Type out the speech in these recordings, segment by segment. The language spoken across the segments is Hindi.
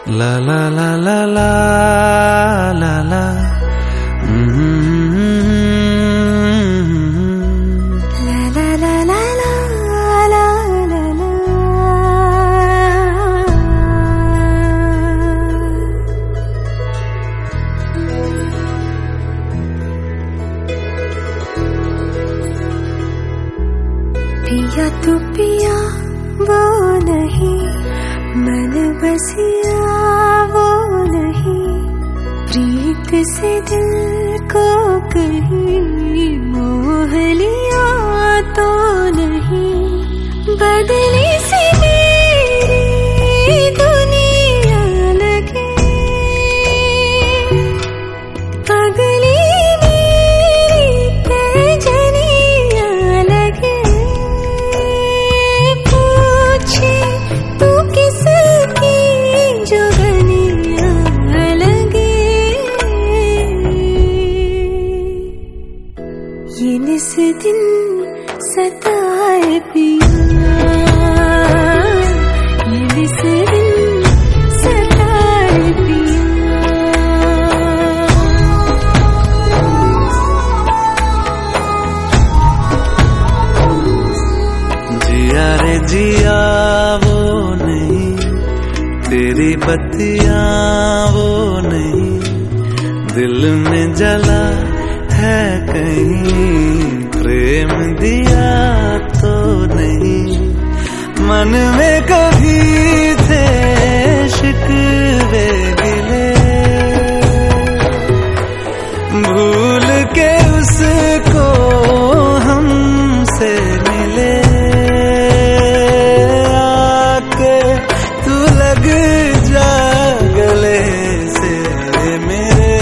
La la la la la la la. La la la la la la la la. पिया तू पिया वो नहीं, मन बसिया वो नहीं, प्रीत से दिल को कहीं मोह लिया तो नहीं। बदली सी मेरी दुनिया लगे, पगली मेरी कजनिया लगे। पूछे तू किसकी जुगनिया लगे, ये निस दिन सताए पिया, ये निस दिन सताए पिया। जिया रे जिया वो नहीं, तेरी बत्तियां वो नहीं, दिल में जला है कहीं प्रेम दिया तो नहीं। मन में कभी थे शिकवे गिले, भूल के उसको हमसे मिले। आके तू लग जा गले से मेरे,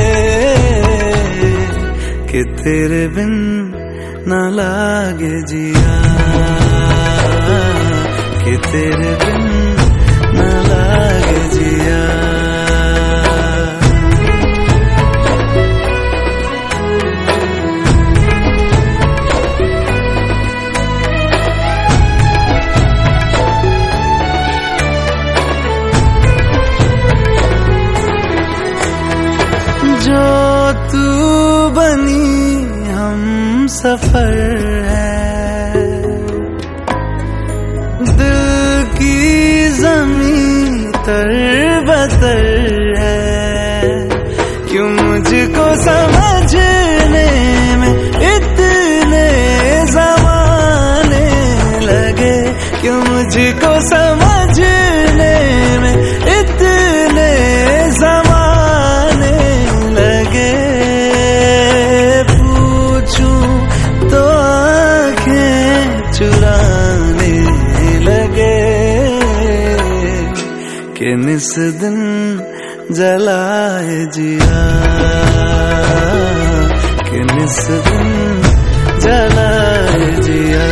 कि तेरे बिन ना लागे जिया, कि तेरे बिन ना लागे जिया। जो तू बनी हम सफर है, दिल की ज़मीं तर-बतर है। क्यों मुझको समझने में इतने ज़माने लगे, क्यों मुझको समझने में इतने ज़माने लगे। पूछूं तो आँखें चुराने लगे, कि निस दिन जलाए जिया, कि निस दिन जलाए जिया।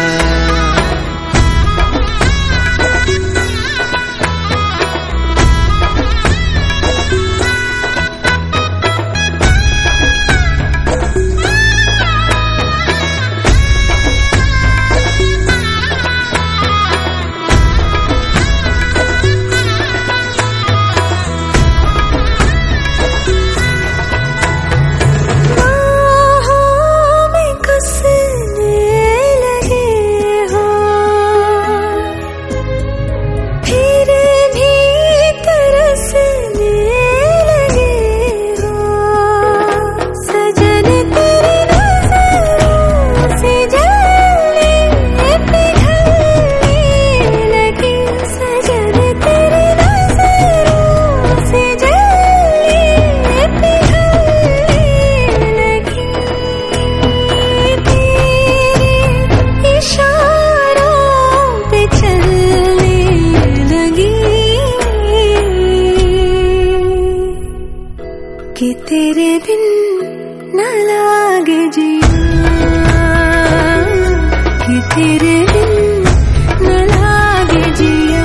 कि तेरे बिन न लागे जिया, कि तेरे बिन न लागे जिया।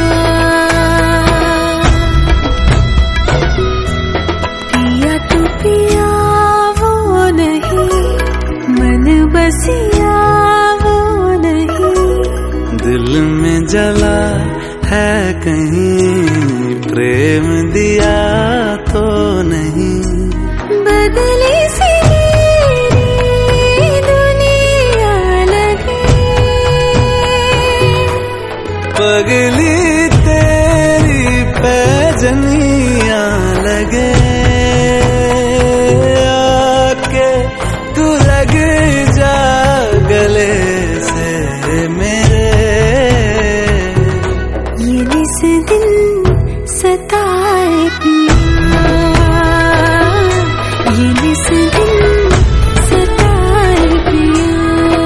पिया तू पिया वो नहीं, मन बसिया वो नहीं, दिल में जला है कहीं प्रेम दी दिन सताए पिया, ये निस दिन सताए पिया,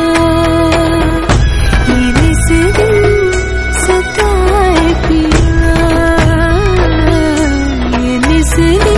ये निस दिन सताए पिया, ये निस दिन